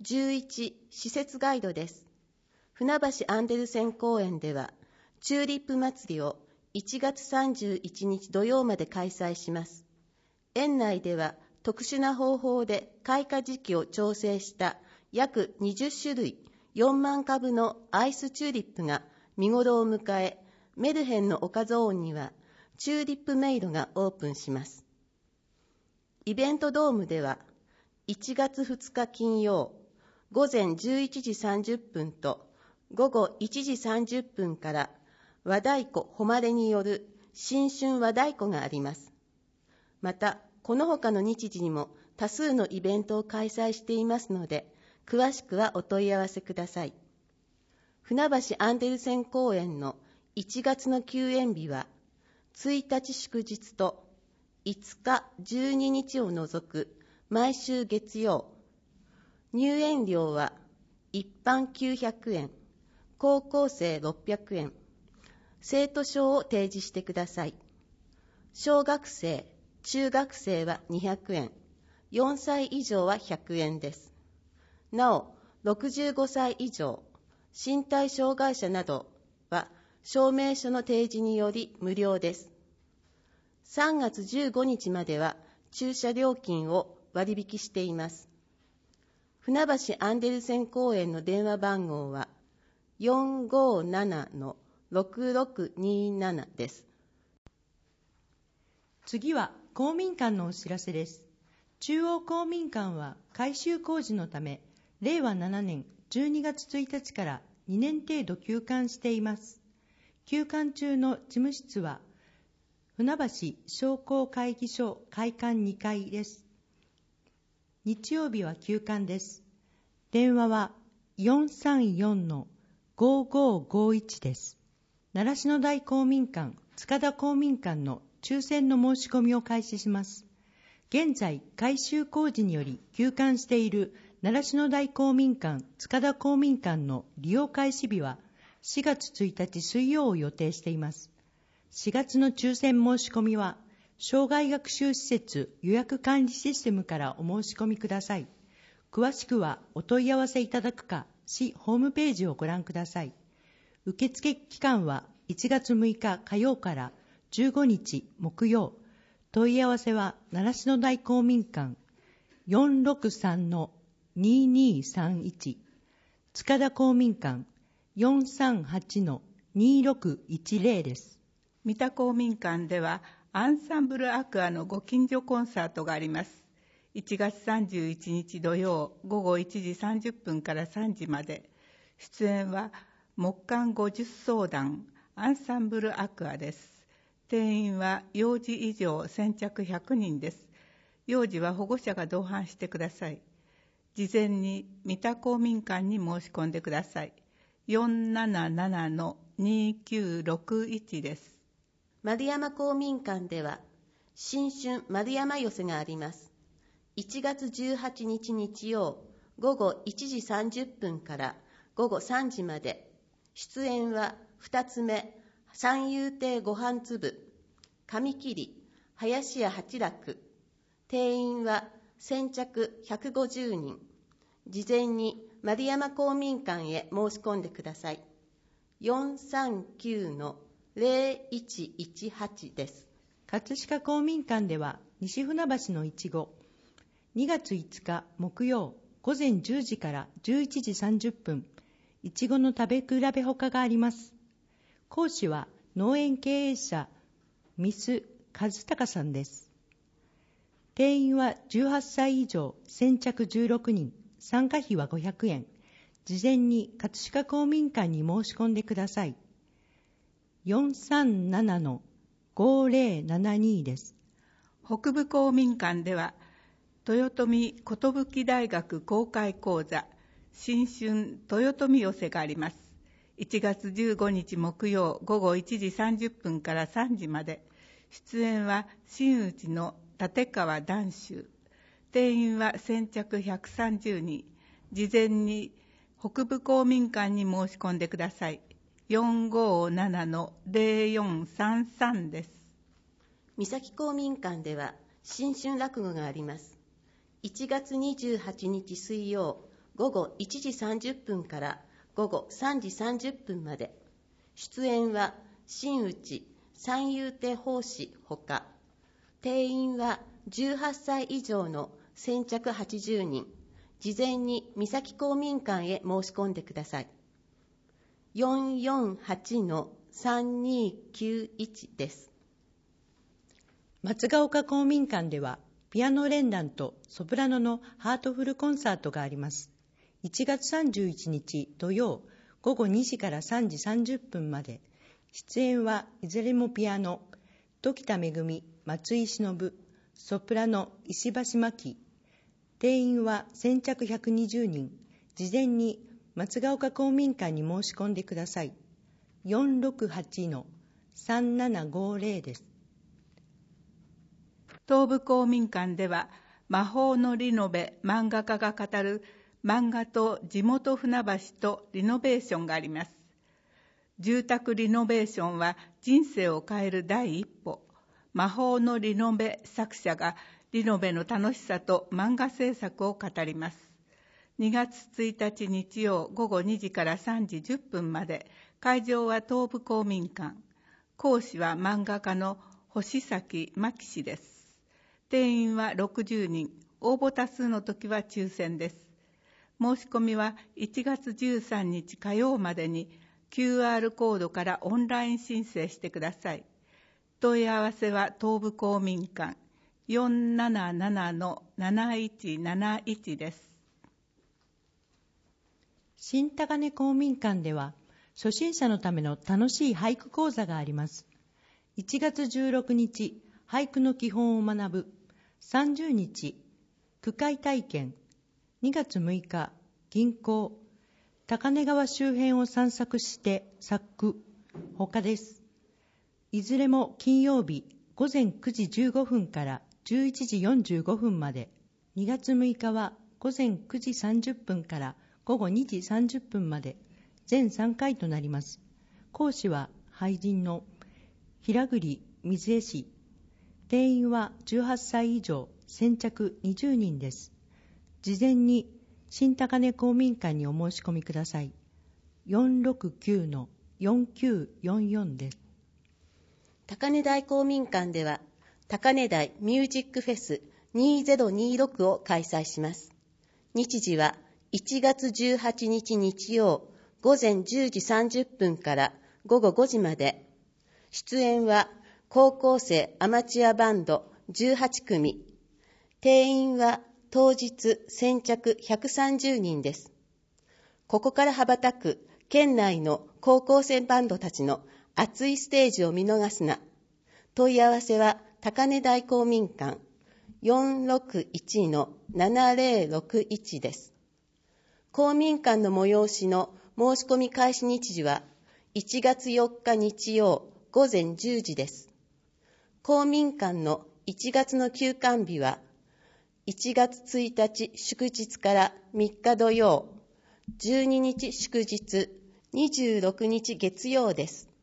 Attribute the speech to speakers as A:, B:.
A: 11、施設ガイドです。船橋アンデルセン公園では、チューリップ祭りを1月31日土曜まで開催します。園内では特殊な方法で開花時期を調整した約20種類4万株のアイスチューリップが見頃を迎え、メルヘンの丘ゾーンにはチューリップメイドがオープンします。イベントドームでは1月2日金曜午前11時30分と午後1時30分から和太鼓誉れによる新春和太鼓があります。また、この他の日時にも多数のイベントを開催していますので、詳しくはお問い合わせください。船橋アンデルセン公園の1月の休園日は、1日祝日と5日、12日を除く毎週月曜。入園料は一般900円、高校生600円、生徒証を提示してください。小学生、中学生は200円、4歳以上は100円です。なお、65歳以上、身体障害者などは証明書の提示により無料です。3月15日までは駐車料金を割引しています。船橋アンデルセン公園の電話番号は457-6627です。
B: 次は公民館のお知らせです。中央公民館は改修工事のため、令和7年12月1日から2年程度休館しています。休館中の事務室は、船橋商工会議所会館2階です。日曜日は休館です。電話は 434-5551 です。習志野台公民館、塚田公民館の抽選の申し込みを開始します。現在、改修工事により休館している習志野台公民館、塚田公民館の利用開始日は4月1日水曜を予定しています。4月の抽選申し込みは、生涯学習施設予約管理システムからお申し込みください。詳しくはお問い合わせいただくか、市ホームページをご覧ください。受付期間は1月6日火曜から15日木曜。問い合わせは習志野台公民館 463-2231、塚田公民館 438-2610 です。
C: 三田公民館ではアンサンブルアクアのご近所コンサートがあります。1月31日土曜午後1時30分から3時まで。出演は木管50相談アンサンブルアクアです。定員は幼児以上先着100人です。幼児は保護者が同伴してください。事前に三田公民館に申し込んでください。477-2961です。
A: 丸山公民館では新春丸山寄せがあります。1月18日日曜午後1時30分から午後3時まで。出演は2つ目三遊亭ご飯粒、紙切り、林家八楽。定員は先着150人。事前に丸山公民館へ申し込んでください。439-0118です。
B: 葛飾公民館では西船橋のいちご、2月5日木曜午前10時から11時30分、いちごの食べ比べほかがあります。講師は農園経営者ミス和孝さんです。定員は18歳以上先着16人、参加費は500円。事前に葛飾公民館に申し込んでください。437-5072です。
C: 北部公民館では豊臣寿大学公開講座新春豊臣寄せがあります。1月15日木曜午後1時30分から3時まで。出演は真打ちの立川談秋。定員は先着130人。事前に北部公民館に申し込んでください。457-0433です。
A: 三崎公民館では新春落語があります。1月28日水曜午後1時30分から午後3時30分まで。出演は真打三遊亭法師ほか、定員は18歳以上の先着80人。事前に三崎公民館へ申し込んでください。448-3291です。
B: 松ヶ丘公民館ではピアノ連弾とソプラノのハートフルコンサートがあります。1月31日土曜午後2時から3時30分まで。出演はいずれもピアノ、時田めぐみ、松井忍、ソプラノ、石橋真希。定員は先着120人。事前に松ヶ丘公民館に申し込んでください。468-3750です。
C: 東部公民館では魔法のリノベ漫画家が語る漫画と地元船橋とリノベーションがあります。住宅リノベーションは人生を変える第一歩。魔法のリノベ作者がリノベの楽しさと漫画制作を語ります。2月1日日曜午後2時から3時10分まで。会場は東部公民館。講師は漫画家の星崎真希氏です。定員は60人。応募多数の時は抽選です。申し込みは1月13日火曜までにQR コードからオンライン申請してください。問い合わせは東部公民館 477-7171 です。
B: 新高根公民館では初心者のための楽しい俳句講座があります。1月16日俳句の基本を学ぶ。30日句会体験。2月6日吟行。高根川周辺を散策して作句他です。いずれも金曜日午前9時15分から11時45分まで。2月6日は午前9時30分から午後2時30分まで。全3回となります。講師は俳人の平栗水江氏。定員は18歳以上、先着20人です。事前に新高根公民館にお申し込みください。469-4944です。
A: 高根台公民館では高根台ミュージックフェス2026を開催します。日時は1月18日日曜午前10時30分から午後5時まで。出演は高校生アマチュアバンド18組。定員は当日先着130人です。ここから羽ばたく県内の高校生バンドたちの熱いステージを見逃すな。問い合わせは高根台公民館 461-7061 です。公民館の催しの申し込み開始日時は1月4日日曜午前10時です。公民館の1月の休館日は1月1日祝日から3日土曜、12日祝日、26日月曜です。